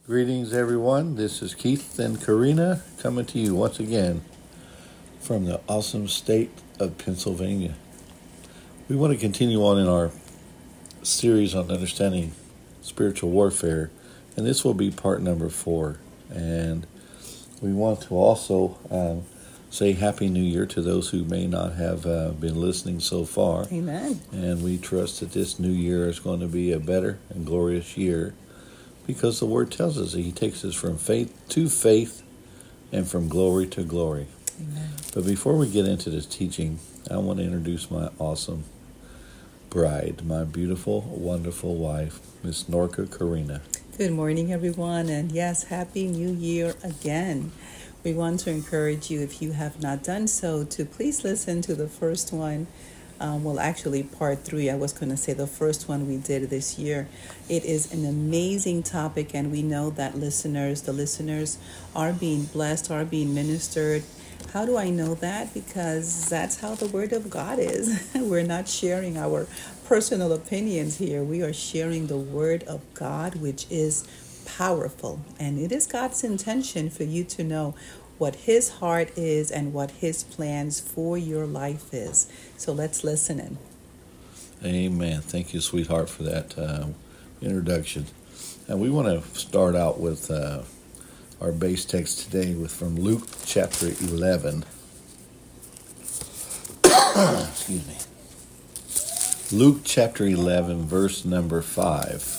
Greetings, everyone. This is Keith and Karina coming to you once again from the awesome state of Pennsylvania. We want to continue on in our series on understanding spiritual warfare, and this will be part number 4. And we want to also say Happy New Year to those who may not have been listening so far. Amen. And we trust that this new year is going to be a better and glorious year, because the Word tells us that He takes us from faith to faith and from glory to glory. Amen. But before we get into this teaching, I want to introduce my awesome bride, my beautiful, wonderful wife, Miss Norca Karina. Good morning, everyone. And yes, Happy New Year again. We want to encourage you, if you have not done so, to please listen to the first one. Actually, part 3, I was going to say the first one we did this year. It is an amazing topic, and we know that the listeners are being blessed, are being ministered. How do I know that? Because that's how the Word of God is. We're not sharing our personal opinions here. We are sharing the Word of God, which is powerful. And it is God's intention for you to know what His heart is and what His plans for your life is. So let's listen in. Amen. Thank you, sweetheart, for that introduction. And we want to start out with our base text today from Luke chapter 11. Excuse me. Luke chapter 11, verse number 5.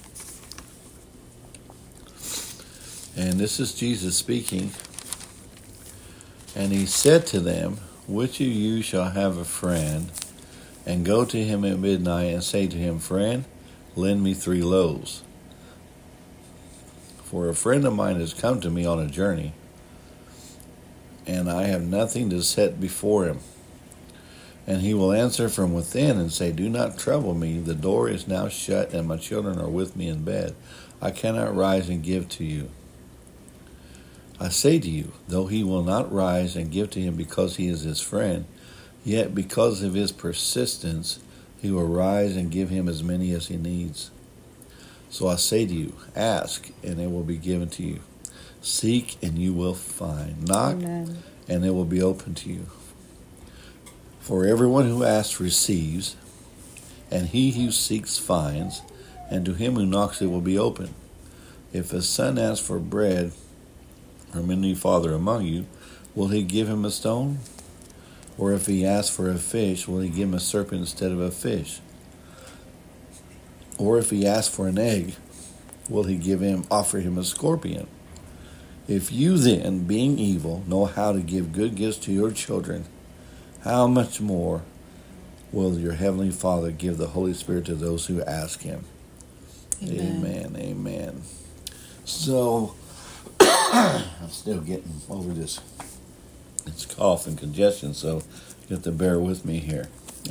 And this is Jesus speaking. And he said to them, "Which of you shall have a friend, and go to him at midnight, and say to him, Friend, lend me 3 loaves. For a friend of mine has come to me on a journey, and I have nothing to set before him. And he will answer from within and say, Do not trouble me, the door is now shut, and my children are with me in bed. I cannot rise and give to you. I say to you, though he will not rise and give to him because he is his friend, yet because of his persistence, he will rise and give him as many as he needs. So I say to you, ask, and it will be given to you. Seek, and you will find. Knock, Amen. and it will be open to you. For everyone who asks receives, and he who seeks finds, and to him who knocks it will be open. If a son asks for bread from any father among you, will he give him a stone? Or if he asks for a fish, will he give him a serpent instead of a fish? Or if he asks for an egg, will he offer him a scorpion? If you then, being evil, know how to give good gifts to your children, how much more will your heavenly Father give the Holy Spirit to those who ask him?" Amen. Amen. Amen. So, I'm still getting over this cough and congestion, so you have to bear with me here.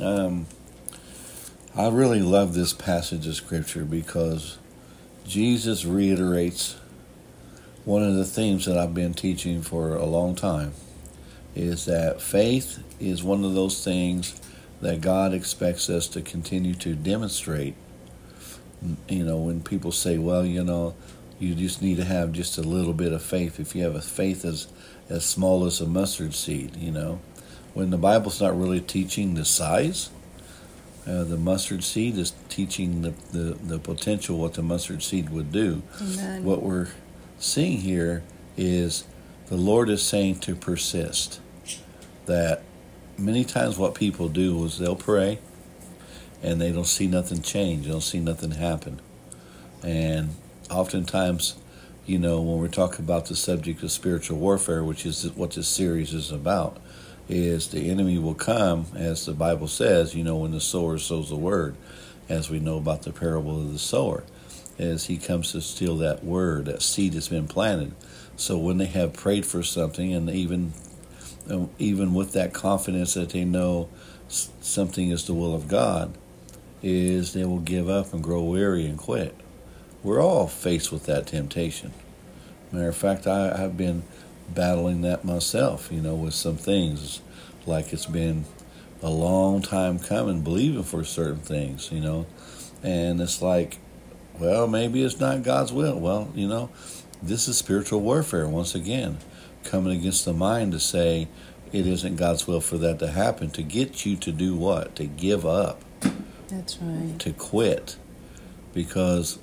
I really love this passage of Scripture because Jesus reiterates one of the themes that I've been teaching for a long time, is that faith is one of those things that God expects us to continue to demonstrate. When people say, well, you just need to have just a little bit of faith. If you have a faith as small as a mustard seed, when the Bible's not really teaching the size, the mustard seed is teaching the potential, what the mustard seed would do. Amen. What we're seeing here is the Lord is saying to persist. That many times what people do is they'll pray and they don't see nothing change. They don't see nothing happen. And oftentimes, when we're talking about the subject of spiritual warfare, which is what this series is about, is the enemy will come, as the Bible says, when the sower sows the word, as we know about the parable of the sower, as he comes to steal that word, that seed has been planted. So when they have prayed for something, and even with that confidence that they know something is the will of God, is they will give up and grow weary and quit. We're all faced with that temptation. Matter of fact, I've been battling that myself, with some things. Like it's been a long time coming, believing for certain things, And it's like well, maybe it's not God's will. Well, this is spiritual warfare once again, coming against the mind to say it isn't God's will for that to happen, to get you to do what? To give up. That's right. To quit. Because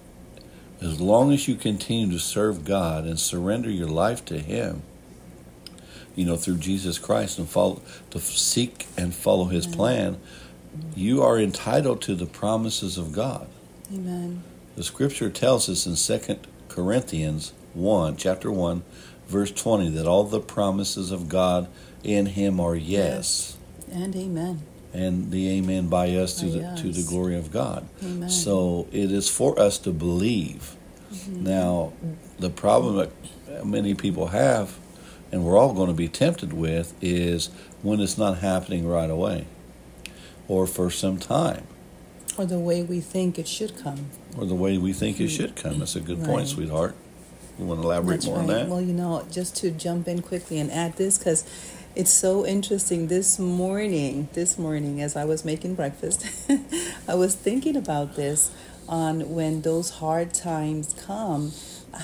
as long as you continue to serve God and surrender your life to Him, through Jesus Christ, and to seek and follow His plan, you are entitled to the promises of God. Amen. The Scripture tells us in 2 Corinthians 1, chapter 1, verse 20, that all the promises of God in Him are yes. And amen. And the amen by us to the glory of God. Amen. So it is for us to believe. Mm-hmm. Now, the problem that many people have, and we're all going to be tempted with, is when it's not happening right away, or for some time. Or the way we think it should come. Or the way we think it should come. That's a good point, sweetheart. You want to elaborate more on that? Well, just to jump in quickly and add this, because it's so interesting. This morning, as I was making breakfast, I was thinking about this on when those hard times come,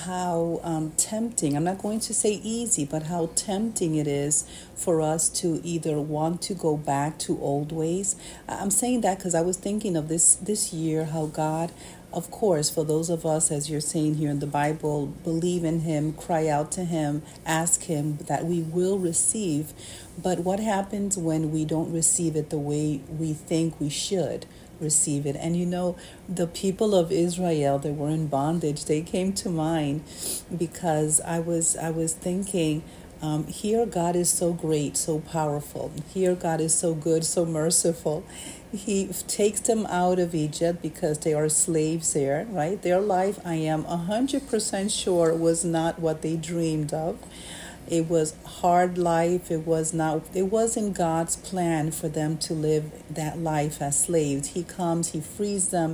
how tempting, I'm not going to say easy, but how tempting it is for us to either want to go back to old ways. I'm saying that because I was thinking of this year, how God, of course, for those of us, as you're saying here in the Bible, believe in Him, cry out to Him, ask Him, that we will receive. But what happens when we don't receive it the way we think we should receive it? And the people of Israel, they were in bondage. They came to mind because I was thinking, here God is so great, so powerful. Here God is so good, so merciful. He takes them out of Egypt because they are slaves there, right? Their life, I am 100% sure, was not what they dreamed of. It was hard life. It wasn't God's plan for them to live that life as slaves. He comes, He frees them.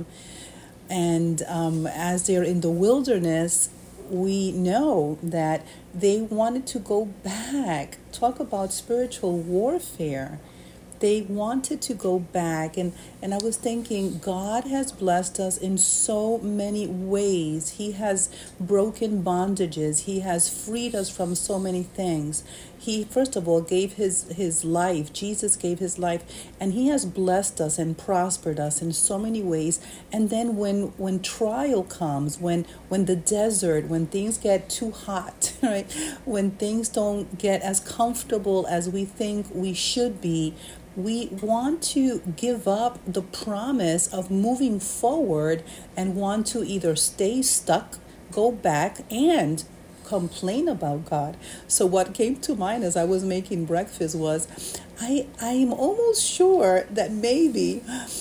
And as they're in the wilderness, we know that they wanted to go back. Talk about spiritual warfare. They wanted to go back. And I was thinking, God has blessed us in so many ways. He has broken bondages. He has freed us from so many things. He, first of all, gave his life. Jesus gave His life. And He has blessed us and prospered us in so many ways. And then when trial comes, when the desert, when things get too hot, right? When things don't get as comfortable as we think we should be, we want to give up the promise of moving forward and want to either stay stuck, go back, and complain about God. So what came to mind as I was making breakfast was, I'm almost sure that maybe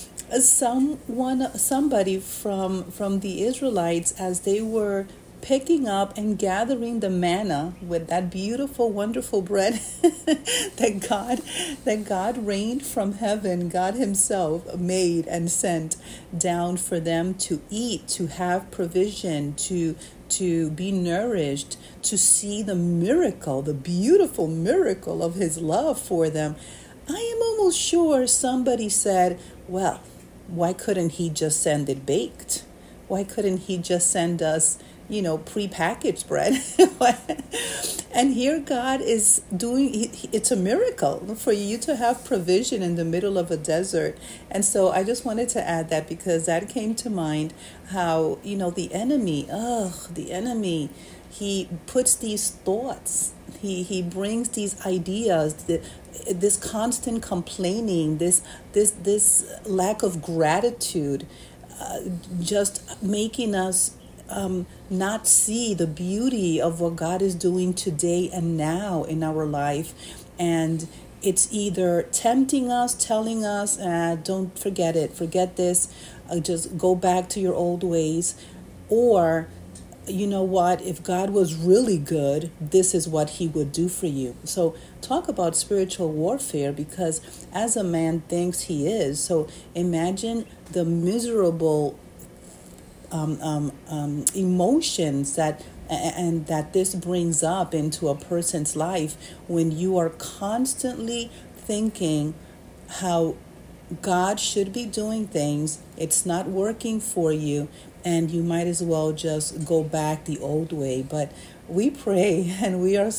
somebody from the Israelites, as they were picking up and gathering the manna with that beautiful, wonderful bread that God rained from heaven, God Himself made and sent down for them to eat, to have provision, to be nourished, to see the miracle, the beautiful miracle of His love for them. I am almost sure somebody said, well, why couldn't He just send it baked? Why couldn't He just send us prepackaged bread? And here God is doing, it's a miracle for you to have provision in the middle of a desert. And so I just wanted to add that, because that came to mind, how, the enemy, he puts these thoughts, he brings these ideas, this constant complaining, this lack of gratitude, just making us not see the beauty of what God is doing today and now in our life. And it's either tempting us, telling us, don't forget it, forget this, just go back to your old ways. Or, you know what, if God was really good, this is what He would do for you. So talk about spiritual warfare, because as a man thinks he is, so imagine the miserable emotions that this brings up into a person's life when you are constantly thinking how God should be doing things. It's not working for you, and you might as well just go back the old way. But we pray, and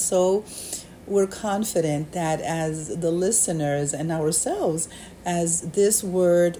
we're confident that as the listeners and ourselves, as this word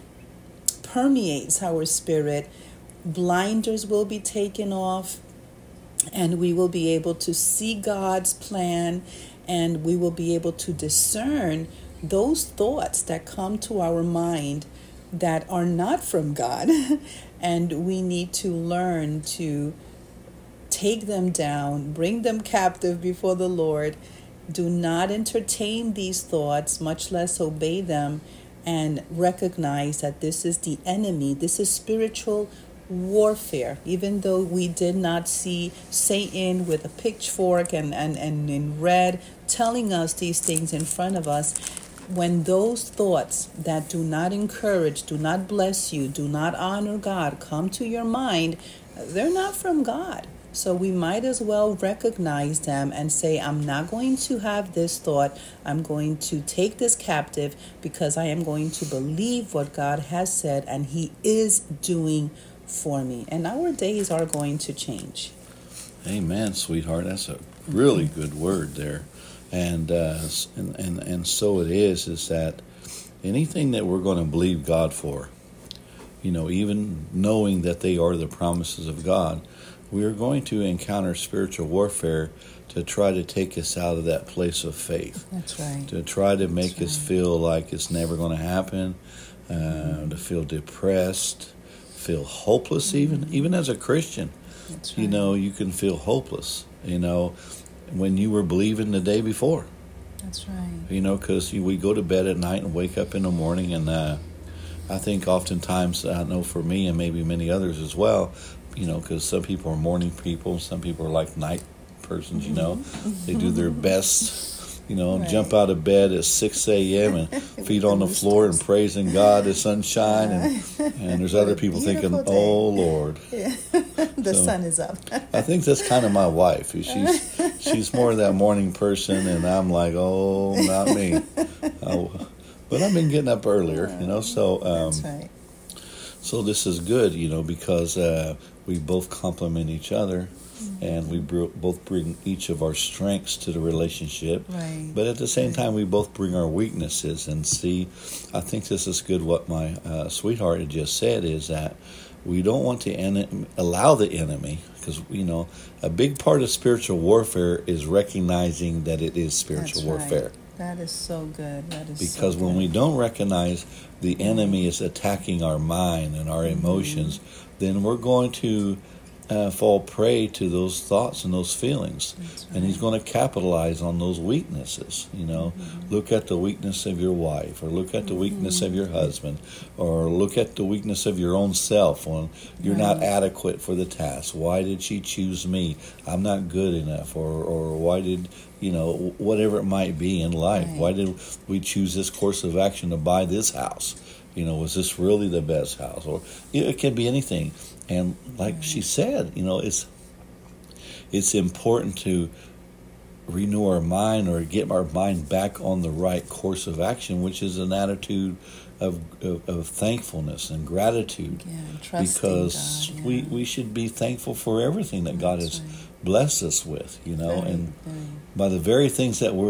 permeates our spirit, blinders will be taken off, and we will be able to see God's plan, and we will be able to discern those thoughts that come to our mind that are not from God. And we need to learn to take them down, bring them captive before the Lord. Do not entertain these thoughts, much less obey them, and recognize that this is the enemy. This is spiritual warfare. Even though we did not see Satan with a pitchfork and in red telling us these things in front of us, when those thoughts that do not encourage, do not bless you, do not honor God come to your mind, they're not from God. So we might as well recognize them and say, I'm not going to have this thought. I'm going to take this captive, because I am going to believe what God has said and He is doing for me. And our days are going to change. Amen, sweetheart. That's a really good word there. And so it is that anything that we're going to believe God for, even knowing that they are the promises of God, we are going to encounter spiritual warfare to try to take us out of that place of faith. That's right. To try to make us feel like it's never going to happen, to feel depressed, feel hopeless, even as a Christian. That's right. You can feel hopeless, when you were believing the day before. That's right. Because we go to bed at night and wake up in the morning, and I think oftentimes, I know for me and maybe many others as well, because some people are morning people, some people are like night persons, They do their best, Right. jump out of bed at 6 a.m. and feet on the floor and praising God, the sunshine, and there's other people thinking, day. oh, Lord. Yeah. The sun is up. I think that's kind of my wife. She's more of that morning person, and I'm like, oh, not me. But I've been getting up earlier, so... That's right. So this is good, because we both complement each other, and we both bring each of our strengths to the relationship. Right. But at the same time, we both bring our weaknesses. And see, I think this is good. What my sweetheart had just said is that we don't want to allow the enemy, because a big part of spiritual warfare is recognizing that it is spiritual warfare. Right. That is so good. Because when we don't recognize the enemy is attacking our mind and our emotions, then we're going to fall prey to those thoughts and those feelings. Right. And he's going to capitalize on those weaknesses. Look at the weakness of your wife, or look at the weakness of your husband, or look at the weakness of your own self when you're not adequate for the task. Why did she choose me? I'm not good enough. Or why did, whatever it might be in life. Right. Why did we choose this course of action to buy this house? Was this really the best house? Or it can be anything. And like she said, it's important to renew our mind, or get our mind back on the right course of action, which is an attitude of thankfulness and gratitude. Yeah, trusting because God, we should be thankful for everything that God has blessed us with, and by the very things that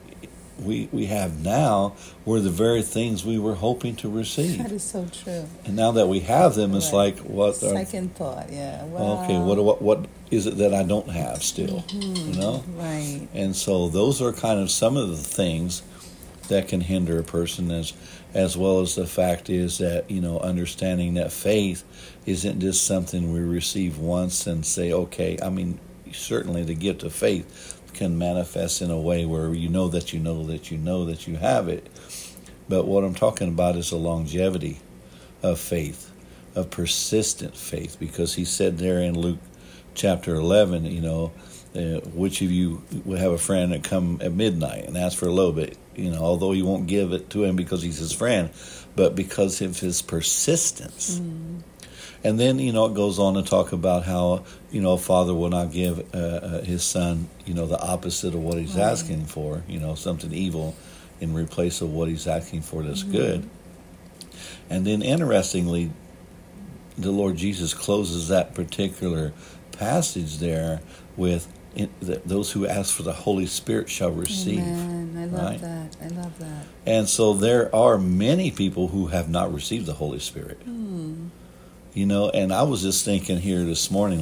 we have now were the very things we were hoping to receive. That is so true. And now that we have them, it's like, what? Second thought, yeah. Well, okay, what is it that I don't have still? Right. And so those are kind of some of the things that can hinder a person, as well as the fact is that, understanding that faith isn't just something we receive once and say, okay. I mean, certainly the gift of faith can manifest in a way where you know that you have it. But what I'm talking about is the longevity of faith, of persistent faith, because he said there in Luke chapter 11, which of you will have a friend that come at midnight and ask for a little bit, although he won't give it to him because he's his friend, but because of his persistence. And then, it goes on to talk about how, a father will not give his son, the opposite of what he's asking for, something evil in replace of what he's asking for that's good. And then, interestingly, the Lord Jesus closes that particular passage there with those who ask for the Holy Spirit shall receive. Amen. I love right? that. I love that. And so there are many people who have not received the Holy Spirit. You know, and I was just thinking here this morning,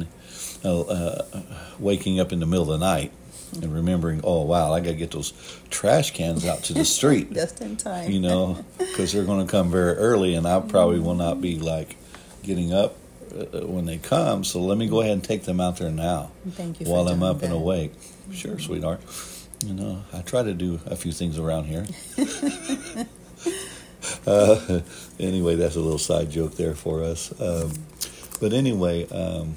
waking up in the middle of the night and remembering, oh, wow, I got to get those trash cans out to the street. Just in time. You know, because they're going to come very early, and I probably will not be, like, getting up when they come. So let me go ahead and take them out there now. Thank you while for I'm doing up and that. awake. Sure, sweetheart. You know, I try to do a few things around here. Anyway, that's a little side joke there for us. But anyway,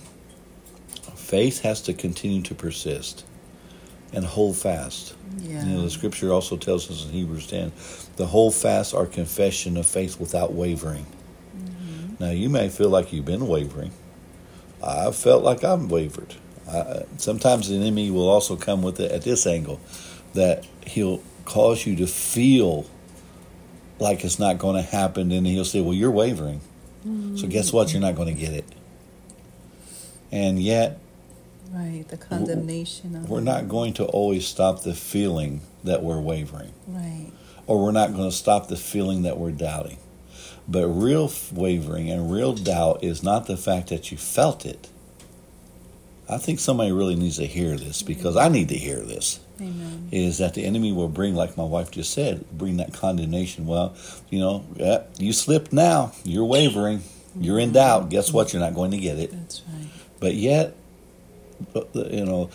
faith has to continue to persist and hold fast. Yeah. You know, the scripture also tells us in Hebrews 10, the hold fast our confession of faith without wavering. Now, you may feel like you've been wavering. I've felt like I've wavered. Sometimes the enemy will also come with it at this angle, that he'll cause you to feel like it's not going to happen, and he'll say, well, you're wavering. So guess what? You're not going to get it. And yet, Right, the condemnation of we're not going to always stop the feeling that we're wavering. Right. Or we're not going to stop the feeling that we're doubting. But real wavering and real doubt is not the fact that you felt it. I think somebody really needs to hear this, because I need to hear this. Amen. Is that the enemy will bring, like my wife just said, bring that condemnation. Well, you know, you slipped now. You're wavering. You're in doubt. Guess what? You're not going to get it. That's right. But yet, you know,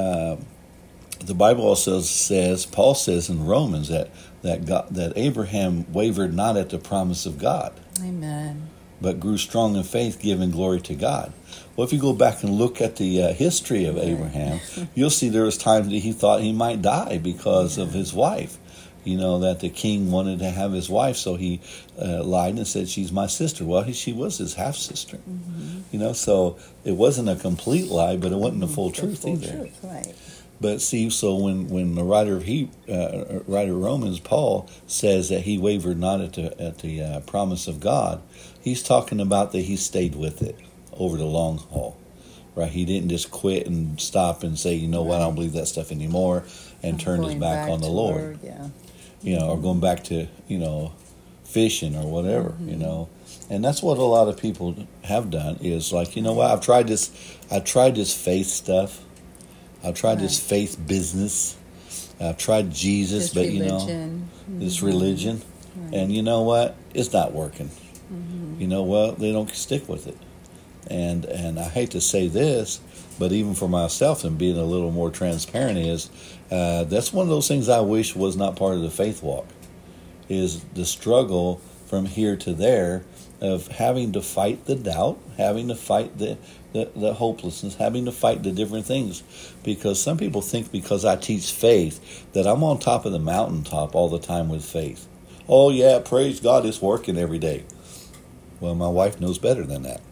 the Bible also says, Paul says in Romans that Abraham wavered not at the promise of God, Amen. but grew strong in faith, giving glory to God. Well, if you go back and look at the history of Abraham, you'll see there was times that he thought he might die because of his wife. You know, that the king wanted to have his wife, so he lied and said, she's my sister. Well, she was his half-sister. You know, so it wasn't a complete lie, but it wasn't the full truth either. Truth, right. But see, so when the writer of Romans, Paul, says that he wavered not at the promise of God, he's talking about that he stayed with it over the long haul, right? He didn't just quit and stop and say, you know what, I don't believe that stuff anymore, and turned his back on the Lord. Yeah. You know, or going back to, you know, fishing or whatever, you know. And that's what a lot of people have done, is like, you know what, I've tried this faith stuff. I've tried this faith business. I've tried Jesus, This but religion. you know, this religion. And you know what? It's not working. You know, well, they don't stick with it. And I hate to say this, but even for myself, and being a little more transparent, is that's one of those things I wish was not part of the faith walk, is the struggle from here to there of having to fight the doubt, having to fight the hopelessness, having to fight the different things. Because some people think because I teach faith that I'm on top of the mountaintop all the time with faith. Oh yeah, praise God, it's working every day. Well, my wife knows better than that.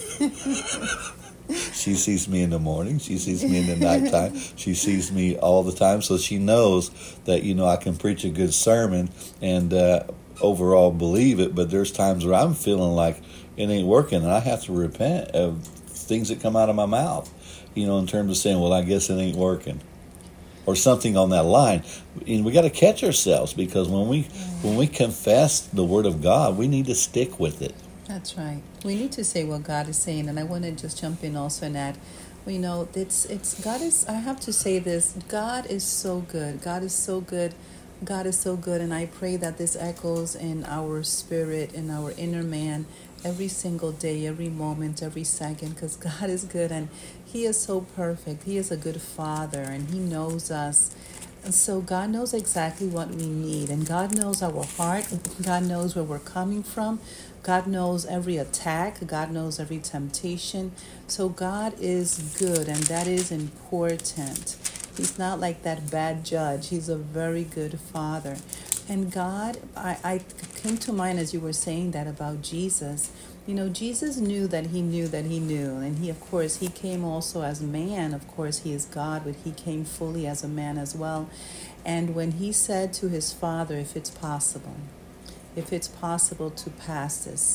She sees me in the morning. She sees me in the nighttime. She sees me all the time. So she knows that, you know, I can preach a good sermon and overall believe it. But there's times where I'm feeling like it ain't working, and I have to repent of things that come out of my mouth, you know, in terms of saying, well, I guess it ain't working, or something on that line. And we got to catch ourselves, because when we confess the Word of God, we need to stick with it. That's right. We need to say what God is saying, and I want to just jump in also and add, you know, it's God is. I have to say this: God is so good. God is so good. God is so good, and I pray that this echoes in our spirit, in our inner man, every single day, every moment, every second, because God is good and He is so perfect. He is a good Father, and He knows us. And so God knows exactly what we need, and God knows our heart. God knows where we're coming from. God knows every attack. God knows every temptation. So God is good, and that is important. He's not like that bad judge. He's a very good Father. And God, I came to mind as you were saying that about Jesus. You know, Jesus knew that he knew that he knew. And he, of course, he came also as man. Of course, he is God, but he came fully as a man as well. And when he said to his Father, if it's possible to pass this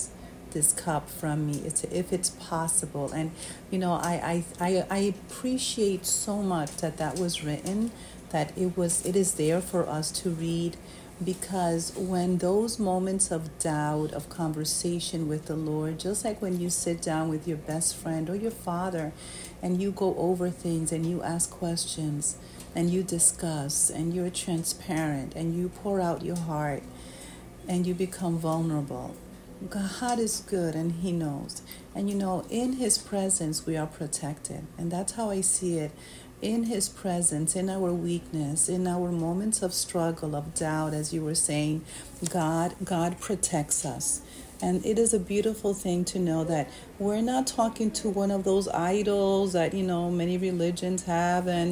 this cup from me, if it's possible. And I appreciate so much that was written, that it is there for us to read, because when those moments of doubt, of conversation with the Lord, just like when you sit down with your best friend or your father and you go over things and you ask questions and you discuss and you're transparent and you pour out your heart and you become vulnerable, God is good and He knows. And in His presence we are protected. And that's how I see it. In His presence, in our weakness, in our moments of struggle, of doubt, as you were saying, God protects us. And it is a beautiful thing to know that we're not talking to one of those idols that, many religions have. And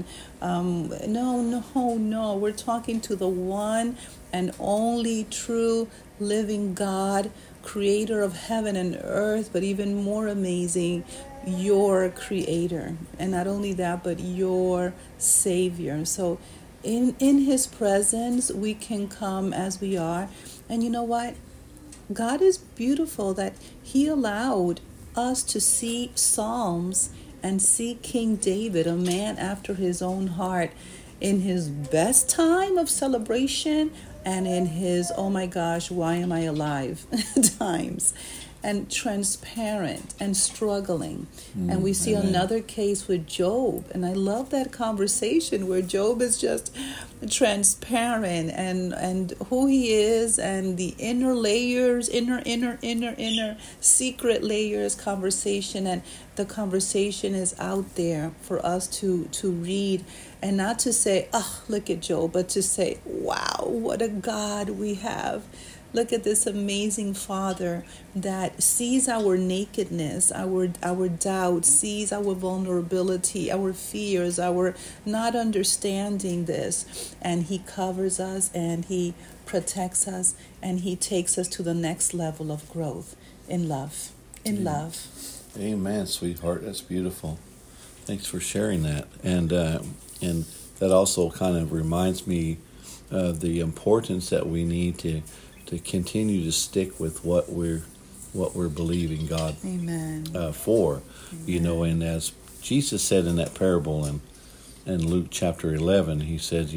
no. We're talking to the one and only true living God, creator of heaven and earth, but even more amazing, your creator. And not only that, but your savior. So in His presence, we can come as we are. And you know what? God is beautiful that He allowed us to see Psalms and see King David, a man after His own heart, in his best time of celebration and in his, oh my gosh, why am I alive times, and transparent and struggling. And we see another case with Job. And I love that conversation where Job is just transparent and who he is, and the inner layers, inner secret layers conversation. And the conversation is out there for us to read, and not to say, oh, look at Job, but to say, wow, what a God we have. Look at this amazing Father that sees our nakedness, our doubt, sees our vulnerability, our fears, our not understanding this. And He covers us and He protects us and He takes us to the next level of growth in love. In love. Amen, sweetheart. That's beautiful. Thanks for sharing that. And that also kind of reminds me of the importance that we need to continue to stick with what we're believing God for. Amen. And as Jesus said in that parable in Luke chapter 11, He said,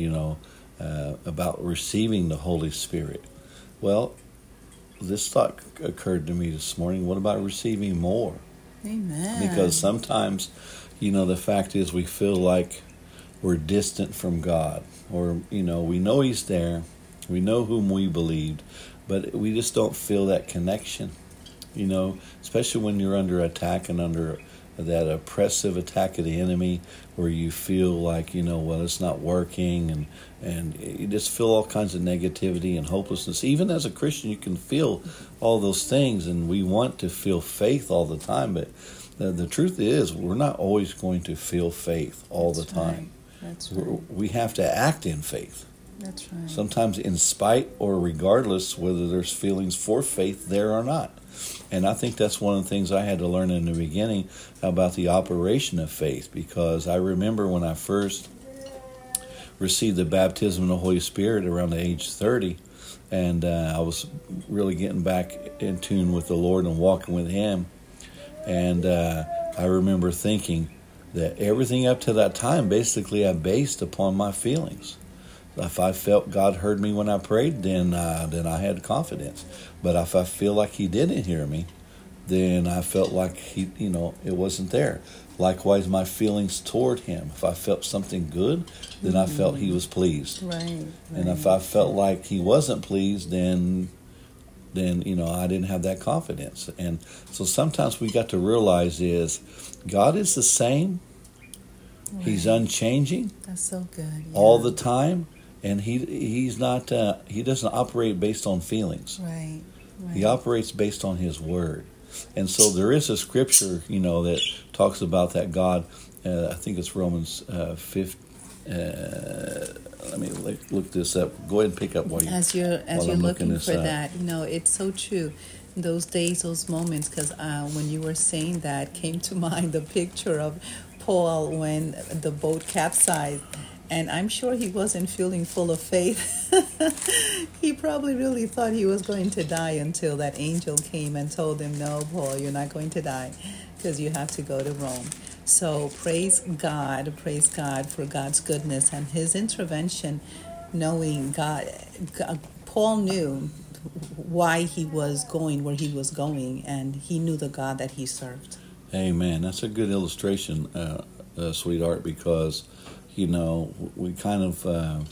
about receiving the Holy Spirit. Well, this thought occurred to me this morning. What about receiving more? Amen. Because sometimes, the fact is we feel like we're distant from God, or, we know He's there. We know whom we believed, but we just don't feel that connection, especially when you're under attack and under that oppressive attack of the enemy, where you feel like, well, it's not working, and you just feel all kinds of negativity and hopelessness. Even as a Christian, you can feel all those things, and we want to feel faith all the time, but the truth is we're not always going to feel faith all the time. That's right. We have to act in faith. That's right. Sometimes in spite or regardless whether there's feelings for faith there or not. And I think that's one of the things I had to learn in the beginning about the operation of faith, because I remember when I first received the baptism of the Holy Spirit around the age 30, and I was really getting back in tune with the Lord and walking with Him. And I remember thinking that everything up to that time, basically, I based upon my feelings. If I felt God heard me when I prayed, then I had confidence. But if I feel like He didn't hear me, then I felt like it wasn't there. Likewise, my feelings toward Him. If I felt something good, then I felt He was pleased. Right. And if I felt like He wasn't pleased, then I didn't have that confidence. And so sometimes we got to realize is God is the same. Right. He's unchanging. That's so good. Yeah. All the time. And he's not. He doesn't operate based on feelings. Right. He operates based on His Word. And so there is a scripture, that talks about that God. I think it's Romans 5. Let me look this up. Go ahead and pick up while you're looking for that. It's so true. Those days, those moments, because when you were saying that, came to mind the picture of Paul when the boat capsized. And I'm sure he wasn't feeling full of faith. He probably really thought he was going to die until that angel came and told him, no, Paul, you're not going to die because you have to go to Rome. So praise God for God's goodness and his intervention, knowing God. Paul knew why he was going where he was going, and he knew the God that he served. Amen. That's a good illustration, sweetheart, because, we kind of,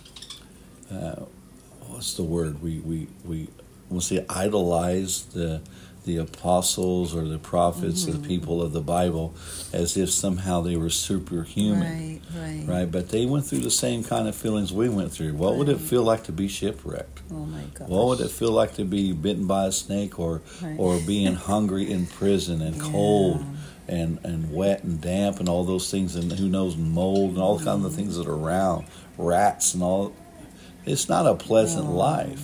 what's the word? We'll say idolize the apostles or the prophets, the people of the Bible, as if somehow they were superhuman. Right. But they went through the same kind of feelings we went through. What would it feel like to be shipwrecked? Oh my gosh. What would it feel like to be bitten by a snake or being hungry in prison and cold and wet and damp and all those things, and who knows, mold and all kinds of things that are around, rats and all. It's not a pleasant life,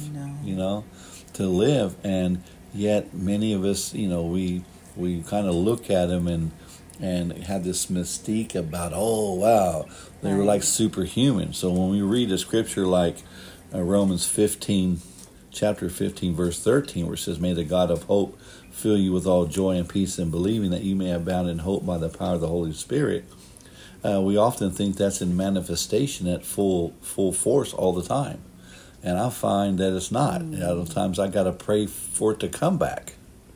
to live. And yet many of us, we kind of look at them and have this mystique about, oh, wow, they were like superhuman. So when we read a scripture like Romans 15, chapter 15, verse 13, where it says, may the God of hope fill you with all joy and peace in believing, that you may abound in hope by the power of the Holy Spirit. We often think that's in manifestation at full force all the time. And I find that it's not. A lot of times I got to pray for it to come back,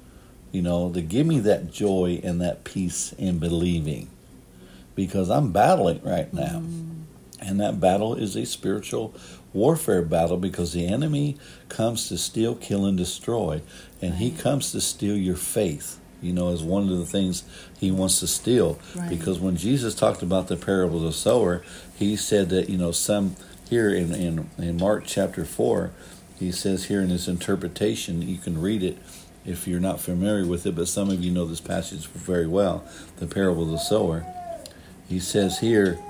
to give me that joy and that peace in believing, because I'm battling right now. And that battle is a spiritual warfare battle, because the enemy comes to steal, kill, and destroy. And he comes to steal your faith, is one of the things he wants to steal. Because when Jesus talked about the parable of the sower, he said that, some... Here in Mark chapter 4, he says here in his interpretation, you can read it if you're not familiar with it, but some of you know this passage very well, the parable of the sower. He says here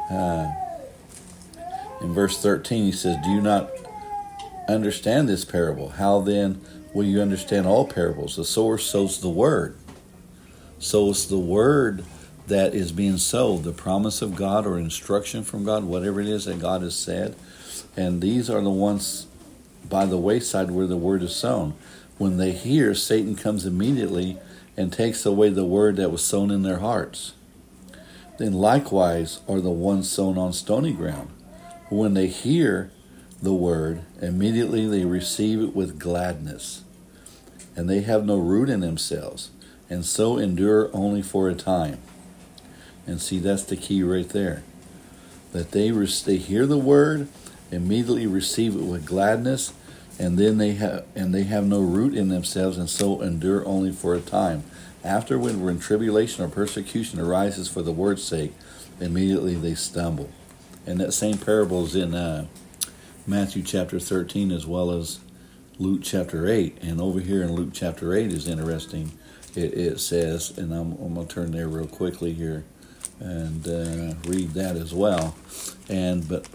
in verse 13, he says, do you not understand this parable? How then will you understand all parables? The sower sows the word. So it's the word that is being sown, the promise of God or instruction from God, whatever it is that God has said. And these are the ones by the wayside where the word is sown. When they hear, Satan comes immediately and takes away the word that was sown in their hearts. Then likewise are the ones sown on stony ground. When they hear the word, immediately they receive it with gladness. And they have no root in themselves, and so endure only for a time. And see, that's the key right there. That they hear the word, immediately receive it with gladness, and then they have no root in themselves, and so endure only for a time. Afterward, when tribulation or persecution arises for the word's sake, immediately they stumble. And that same parable is in Matthew chapter 13 as well as Luke chapter 8. And over here in Luke chapter 8 is interesting. It says, and I'm going to turn there real quickly here and read that as well. But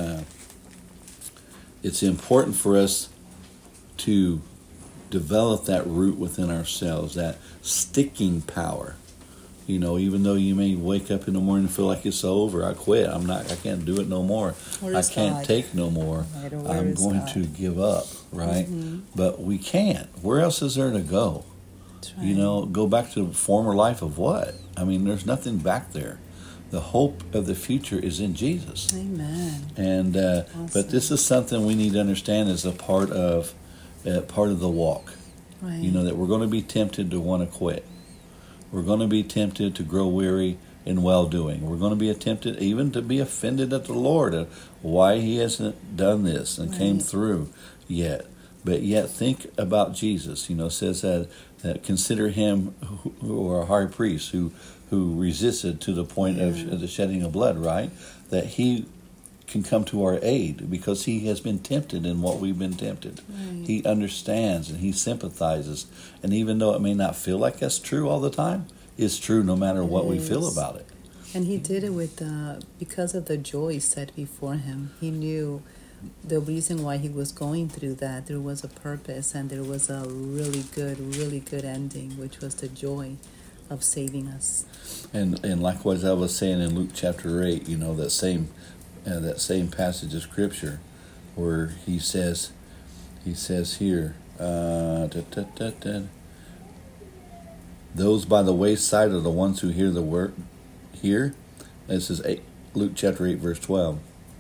it's important for us to develop that root within ourselves, that sticking power. Even though you may wake up in the morning and feel like it's over, I quit. I can't do it no more. I can't take no more. I'm going to give up, right? But we can't. Where else is there to go? Go back to the former life of what? There's nothing back there. The hope of the future is in Jesus. Amen. And awesome. But this is something we need to understand as a part of the walk. Right. That we're going to be tempted to want to quit. We're going to be tempted to grow weary in well-doing. We're going to be tempted even to be offended at the Lord at why He hasn't done this and came through yet. But yet think about Jesus. It says that consider Him who are a high priest who resisted to the point of the shedding of blood, right? That He can come to our aid because He has been tempted in what we've been tempted. Right. He understands and He sympathizes. And even though it may not feel like that's true all the time, it's true no matter what we feel about it. And He did it because of the joy set before Him. He knew the reason why He was going through that. There was a purpose, and there was a really good ending, which was the joy of saving us. And likewise, I was saying in Luke chapter 8, that same that same passage of Scripture where he says here, those by the wayside are the ones who hear the word. Here, this is Luke chapter 8, verse 12.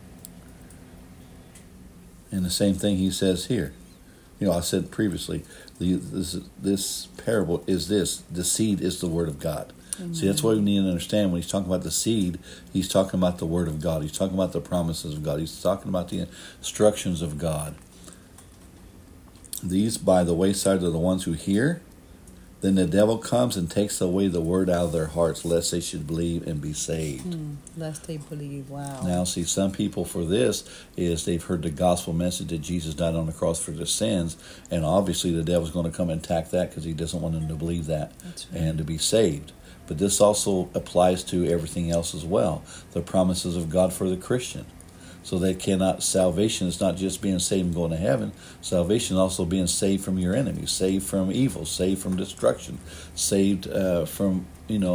And the same thing he says here. I said previously, this parable is this. The seed is the word of God. Amen. See, that's what we need to understand. When he's talking about the seed, he's talking about the word of God. He's talking about the promises of God. He's talking about the instructions of God. These by the wayside are the ones who hear. Then the devil comes and takes away the word out of their hearts, lest they should believe and be saved. Lest they believe, wow. Now, see, some people for this is they've heard the gospel message that Jesus died on the cross for their sins, and obviously the devil's going to come and attack that because he doesn't want them to believe that. That's right. And to be saved. But this also applies to everything else as well, the promises of God for the Christian. So salvation is not just being saved and going to heaven. Salvation is also being saved from your enemies, saved from evil, saved from destruction, saved from,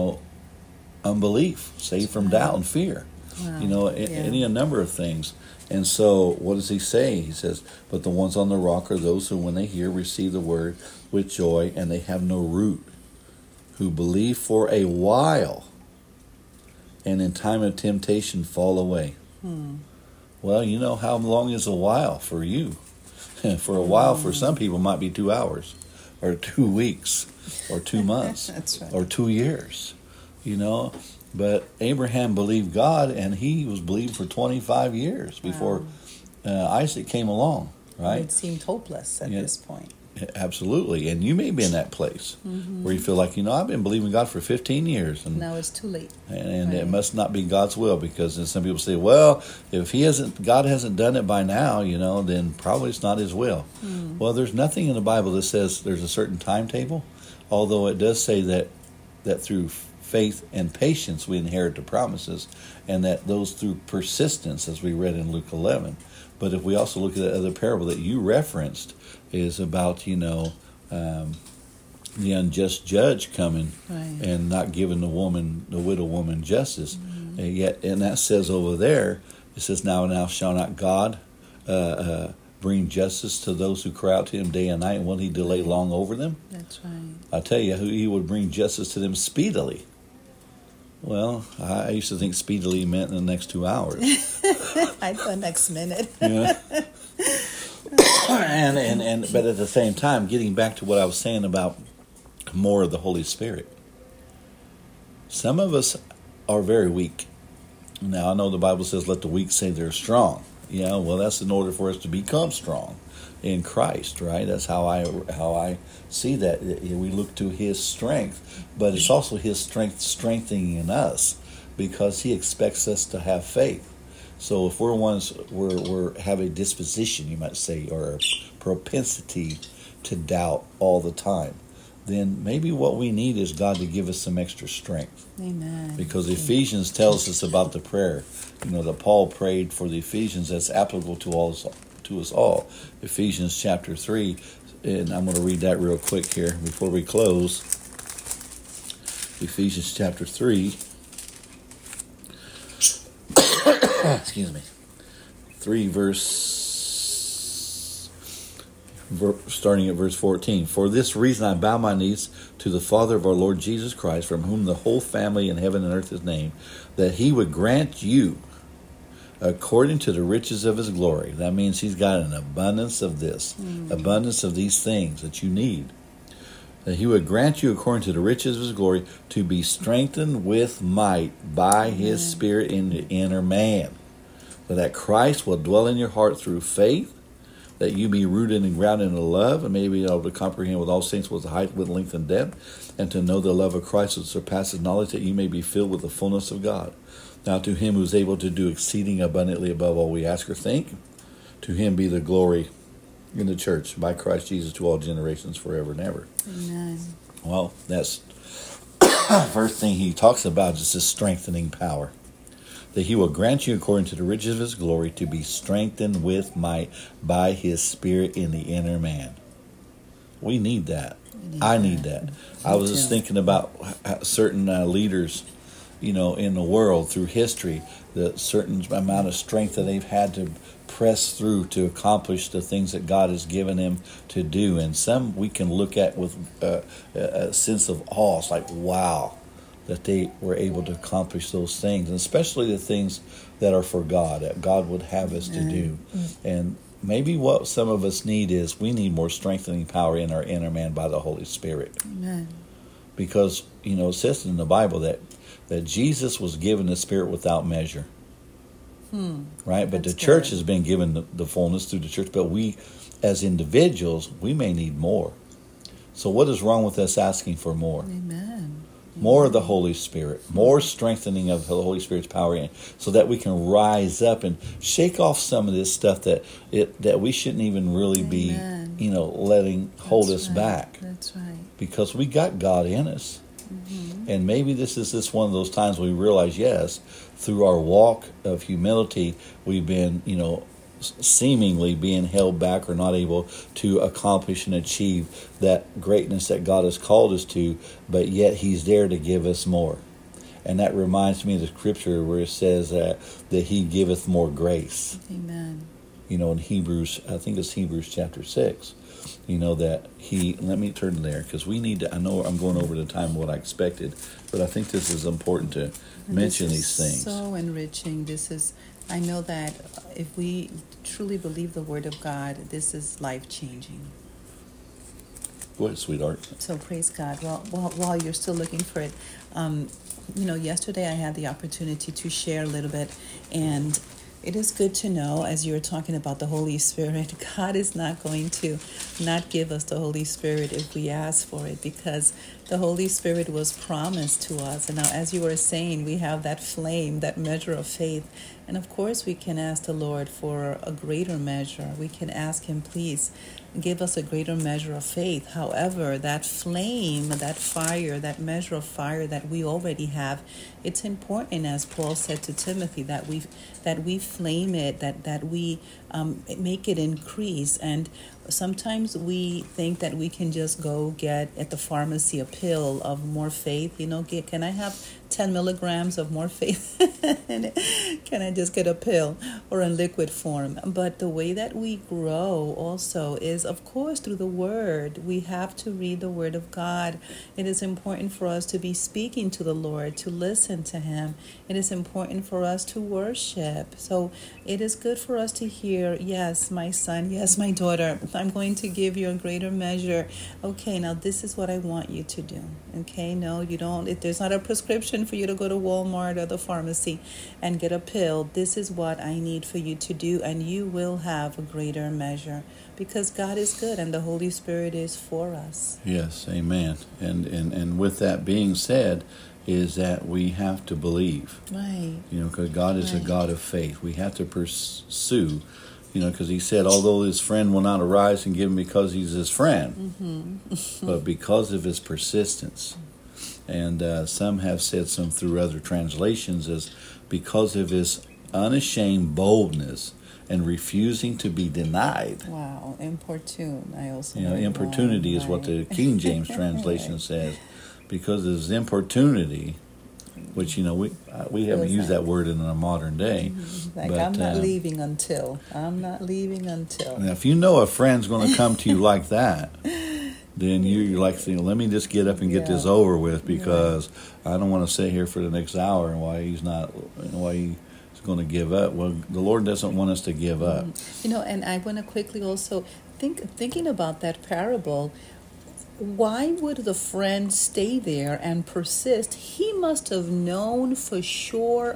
unbelief, saved from doubt and fear. Wow. Any number of things. And so what does he say? He says, but the ones on the rock are those who, when they hear, receive the word with joy, and they have no root, who believe for a while, and in time of temptation fall away. Well, how long is a while for you? For a while, for some people, might be 2 hours, or 2 weeks, or 2 months, That's right. or 2 years. But Abraham believed God, and he was believing for 25 years before Isaac came along, right? It seemed hopeless at this point. Absolutely. And you may be in that place where you feel like, I've been believing God for 15 years. And now it's too late. And right. It must not be God's will, because then some people say, well, if God hasn't done it by now, then probably it's not his will. Well, there's nothing in the Bible that says there's a certain timetable, although it does say that through faith and patience we inherit the promises, and that those through persistence, as we read in Luke 11. But if we also look at the other parable that you referenced, is about, the unjust judge coming and not giving the widow woman justice. And that says over there, it says, now shall not God bring justice to those who cry out to him day and night, and will he delay long over them? That's right. I tell you, he would bring justice to them speedily. Well, I used to think speedily meant in the next 2 hours. I thought next minute. Yeah. But at the same time, getting back to what I was saying about more of the Holy Spirit. Some of us are very weak. Now, I know the Bible says, let the weak say they're strong. Well, that's in order for us to become strong in Christ, right? That's how I see that. We look to his strength, but it's also his strength strengthening in us, because he expects us to have faith. So if we have a disposition, you might say, or a propensity to doubt all the time, then maybe what we need is God to give us some extra strength. Amen. Because Ephesians tells us about the prayer, that Paul prayed for the Ephesians, that's applicable to us all. Ephesians chapter 3, and I'm going to read that real quick here before we close. Ephesians chapter 3. Excuse me. 3 starting at verse 14. For this reason I bow my knees to the Father of our Lord Jesus Christ, from whom the whole family in heaven and earth is named, that he would grant you, according to the riches of his glory. That means he's got an abundance of this, abundance of these things that you need. That he would grant you, according to the riches of his glory, to be strengthened with might by his Spirit in the inner man. So that Christ will dwell in your heart through faith, that you be rooted and grounded in love, and may be able to comprehend with all saints what the height, width, length, and depth, and to know the love of Christ that surpasses knowledge, that you may be filled with the fullness of God. Now to him who is able to do exceeding abundantly above all we ask or think, to him be the glory in the church by Christ Jesus to all generations forever and ever. Amen. Well, that's first thing he talks about is this strengthening power. That he will grant you, according to the riches of his glory, to be strengthened with might by his Spirit in the inner man. We need that. I need that. I was just thinking about certain leaders in the world through history, the certain amount of strength that they've had to press through to accomplish the things that God has given them to do. And some we can look at with a sense of awe. It's like, wow, that they were able to accomplish those things, and especially the things that are for God, that God would have us to do. And maybe what some of us need is we need more strengthening power in our inner man by the Holy Spirit. Amen. Because, it says in the Bible that Jesus was given the Spirit without measure. Right? But That's the church good. has been given the fullness through the church. But we, as individuals, we may need more. So what is wrong with us asking for more? Amen. More of the Holy Spirit, more strengthening of the Holy Spirit's power in, so that we can rise up and shake off some of this stuff that we shouldn't even really Amen. be, letting hold That's us right. back. That's right. Because we got God in us. And maybe this is one of those times we realize, yes, through our walk of humility, we've been, seemingly being held back or not able to accomplish and achieve that greatness that God has called us to, but yet He's there to give us more. And that reminds me of the scripture where it says that He giveth more grace. Amen. In Hebrews, I think it's Hebrews chapter 6, that let me turn there because we need to, I know I'm going over the time of what I expected, but I think this is important to mention these things. So enriching. I know that if we truly believe the Word of God, this is life-changing. Go ahead, sweetheart. So praise God. Well, while you're still looking for it, yesterday I had the opportunity to share a little bit, and it is good to know, as you were talking about the Holy Spirit, God is not going to not give us the Holy Spirit if we ask for it, because the Holy Spirit was promised to us. And now, as you were saying, we have that flame, that measure of faith. And of course, we can ask the Lord for a greater measure. We can ask Him, please, give us a greater measure of faith. However, that flame, that fire, that measure of fire that we already have, it's important, as Paul said to Timothy, that we flame it, that we make it increase. And sometimes we think that we can just go get at the pharmacy a pill of more faith. Can I have 10 milligrams of more faith? Can I just get a pill or in liquid form? But the way that we grow also is, of course, through the Word. We have to read the Word of God. It is important for us to be speaking to the Lord, to listen to Him. It is important for us to worship. So it is good for us to hear, yes, my son, yes, my daughter, I'm going to give you a greater measure. Okay, now this is what I want you to do. Okay, no, you don't. There's not a prescription for you to go to Walmart or the pharmacy and get a pill. This is what I need for you to do, and you will have a greater measure, because God is good and the Holy Spirit is for us. Yes, amen. And with that being said, is that we have to believe. Right. Because God is a God of faith. We have to pursue, because He said, although his friend will not arise and give him because he's his friend, but because of his persistence. And some have said some through other translations as because of his unashamed boldness and refusing to be denied. Wow, importune. I also importunity is what the King James translation right. says. Because of his importunity, which we haven't used that word in a modern day. Like, but, I'm not leaving until. Now, if you know a friend's going to come to you like that, then you're like, let me just get up and get this over with, because I don't want to sit here for the next hour and why he's going to give up. Well, the Lord doesn't want us to give up. And I want to quickly also thinking about that parable. Why would the friend stay there and persist? He must have known for sure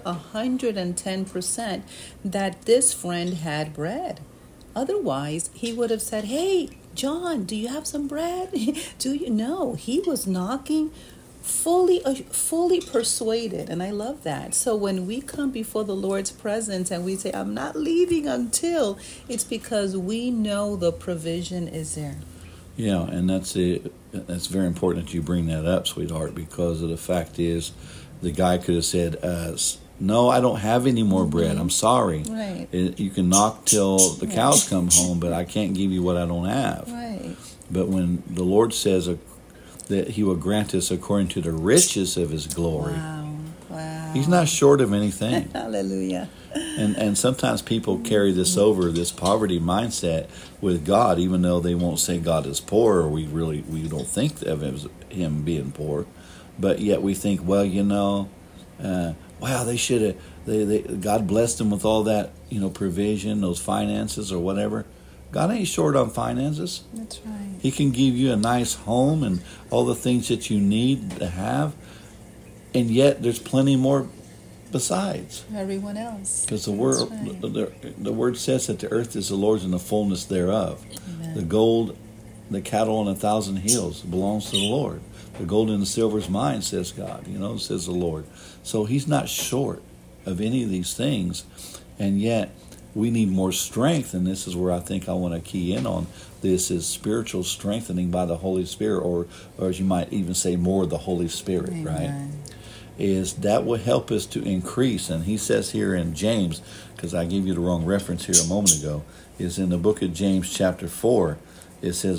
110% that this friend had bread. Otherwise, he would have said, hey, John, do you have some bread? Do you know? He was knocking fully persuaded, and I love that. So when we come before the Lord's presence and we say, I'm not leaving until, it's because we know the provision is there. Yeah, and that's very important that you bring that up, sweetheart, because of the fact is the guy could have said, no, I don't have any more bread. I'm sorry. Right. You can knock till the cows come home, but I can't give you what I don't have. Right. But when the Lord says that He will grant us according to the riches of His glory. Wow. He's not short of anything. Hallelujah. And sometimes people carry this over, this poverty mindset with God, even though they won't say God is poor, or we don't think of him being poor, but yet we think, well, wow, they should have. God blessed them with all that, provision, those finances or whatever. God ain't short on finances. That's right. He can give you a nice home and all the things that you need to have, and yet there's plenty more besides. Everyone else. Because the word says that the earth is the Lord's and the fullness thereof. Amen. The gold, the cattle on 1,000 hills belongs to the Lord. The gold and the silver is mine, says God. Says the Lord. So He's not short of any of these things, and yet we need more strength, and this is where I think I want to key in on. This is spiritual strengthening by the Holy Spirit, or as you might even say, more of the Holy Spirit, Amen. right? Is that will help us to increase. And he says here in James, because I gave you the wrong reference here a moment ago, is in the book of James chapter 4. It says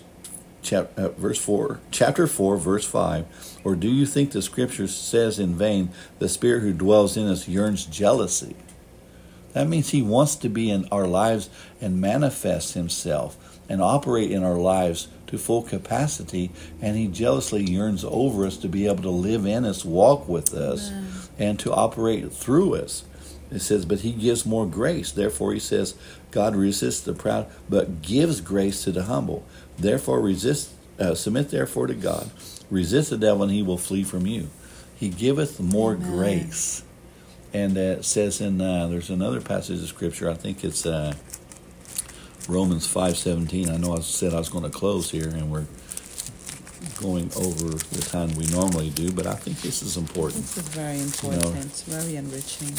chapter 4, verse 5, or do you think the scripture says in vain, the Spirit who dwells in us yearns jealousy? That means He wants to be in our lives and manifest Himself and operate in our lives to full capacity, and He jealously yearns over us to be able to live in us, walk with us, Amen. and to operate through us. It says, but He gives more grace. Therefore, He says, God resists the proud, but gives grace to the humble. Therefore, submit therefore to God. Resist the devil, and he will flee from you. He giveth more Amen. grace. And it says in, there's another passage of Scripture, I think it's Romans 5:17. I know I said I was going to close here, and we're going over the time we normally do, but I think this is important. This is very important. It's very enriching.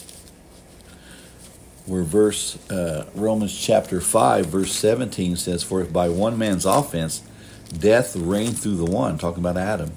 Where Romans chapter 5, verse 17 says, for if by one man's offense death reigned through the one, talking about Adam,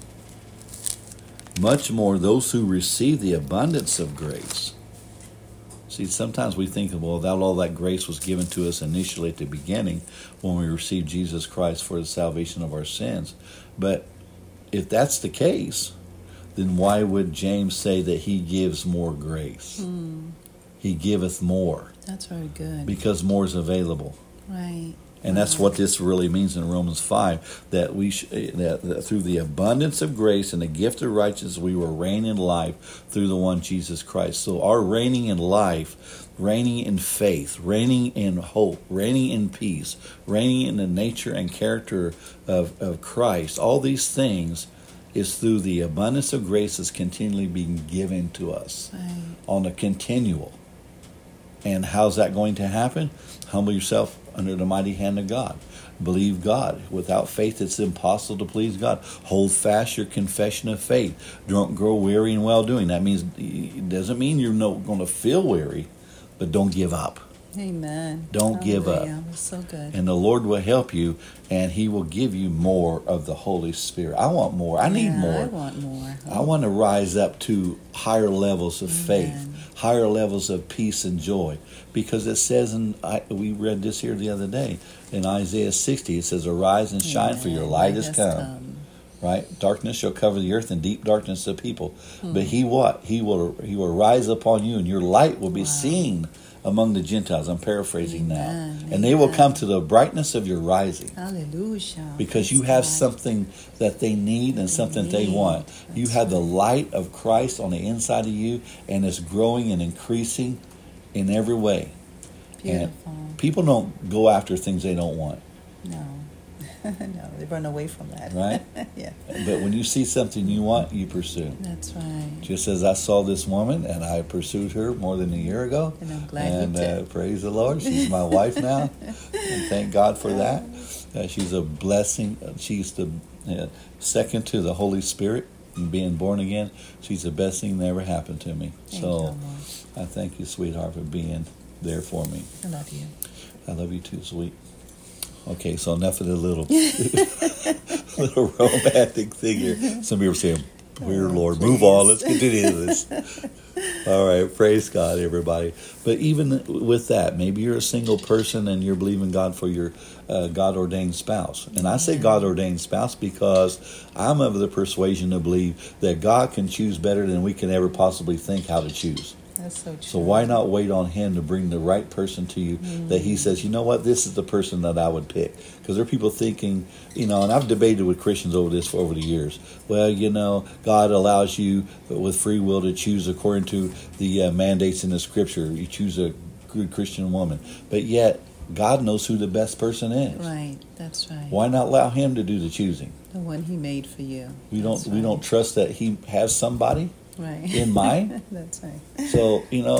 much more those who receive the abundance of grace. See, sometimes we think, well, all that grace was given to us initially at the beginning when we received Jesus Christ for the salvation of our sins. But if that's the case, then why would James say that he gives more grace? He giveth more. That's very good. Because more is available. Right. And that's what this really means in Romans 5, that that through the abundance of grace and the gift of righteousness, we will reign in life through the one Jesus Christ. So our reigning in life, reigning in faith, reigning in hope, reigning in peace, reigning in the nature and character of Christ, all these things is through the abundance of grace that's continually being given to us on a continual. And how's that going to happen? Humble yourself under the mighty hand of God. Believe God. Without faith, it's impossible to please God. Hold fast your confession of faith. Don't grow weary in well-doing. That means, it doesn't mean you're not going to feel weary, but don't give up. Amen. Don't give up. That's so good. And the Lord will help you, and He will give you more of the Holy Spirit. I want more. I need more. I want more. I want to rise up to higher levels of faith, higher levels of peace and joy. Because it says, we read this here the other day, in Isaiah 60, it says, arise and shine, for your light has come. Right? Darkness shall cover the earth, and deep darkness the people. But He will rise upon you, and your light will be seen among the Gentiles. I'm paraphrasing now. And they will come to the brightness of your rising. Hallelujah. Because you have something that they need and something they want. You have the light of Christ on the inside of you, and it's growing and increasing in every way. Beautiful. And people don't go after things they don't want. No. No, they run away from that. Right? Yeah. But when you see something you want, you pursue. That's right. Just as I saw this woman, and I pursued her more than a year ago. And I'm glad you did. Praise the Lord. She's my wife now. And thank God for that. She's a blessing. She's the second to the Holy Spirit and being born again. She's the best thing that ever happened to me. So I thank you, sweetheart, for being there for me. I love you. I love you too, sweet. Okay, so enough of the little romantic thing here. Some people say, We're Oh, Lord. please. Move on. Let's continue this. All right. Praise God, everybody. But even with that, maybe you're a single person and you're believing God for your God-ordained spouse. And I say God-ordained spouse because I'm of the persuasion to believe that God can choose better than we can ever possibly think how to choose. That's so true. So why not wait on Him to bring the right person to you that He says, you know what, this is the person that I would pick. Because there are people thinking, and I've debated with Christians over the years. Well, God allows you with free will to choose according to the mandates in the Scripture. You choose a good Christian woman. But yet, God knows who the best person is. Right, that's right. Why not allow Him to do the choosing? The one He made for you. We don't trust that He has somebody right in mind. That's right. So,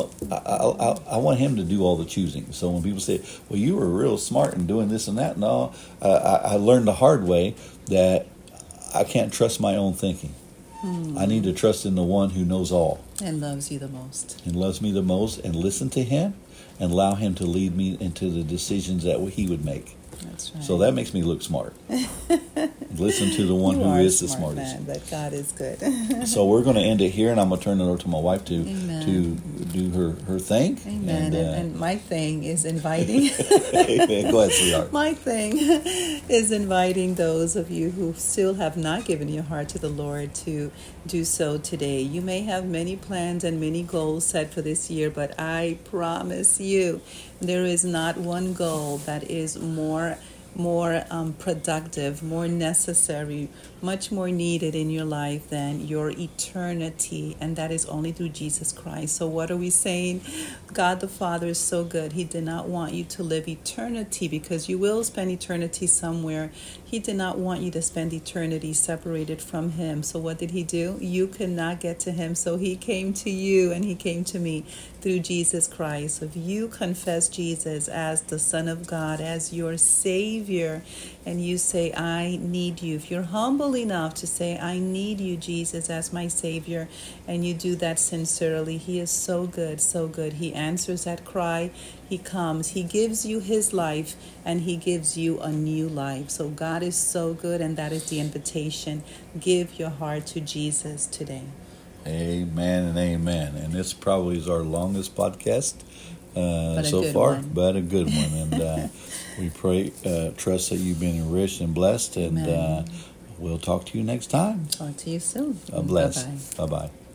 I want Him to do all the choosing. So when people say, well, you were real smart in doing this and that, no, I learned the hard way that I can't trust my own thinking. I need to trust in the one who knows all. And loves you the most. And loves me the most, and listen to Him and allow Him to lead me into the decisions that He would make. That's right. So that makes me look smart. Listen to the one who is the smartest. Man, but God is good. So we're going to end it here, and I'm going to turn it over to my wife to Amen. do her thing. Amen. And my thing is inviting. Amen. Go ahead, sweetheart. My thing is inviting those of you who still have not given your heart to the Lord to do so today. You may have many plans and many goals set for this year, but I promise you, there is not one goal that is more productive, more necessary, much more needed in your life than your eternity, and that is only through Jesus Christ. So what are we saying? God the Father is so good. He did not want you to live eternity, because you will spend eternity somewhere. He did not want you to spend eternity separated from Him. So what did He do? You could not get to Him, so He came to you, and He came to me through Jesus Christ. If you confess Jesus as the Son of God, as your Savior, and you say, I need you, if you're humble enough to say, I need you, Jesus, as my Savior, and you do that sincerely, He is so good, so good. He answers that cry. He comes. He gives you His life, and He gives you a new life. So God is so good, and that is the invitation. Give your heart to Jesus today. Amen and amen. And this probably is our longest podcast so far, but a good one. And we pray, trust that you've been enriched and blessed. And we'll talk to you next time. Talk to you soon. God bless. Bye-bye. Bye-bye.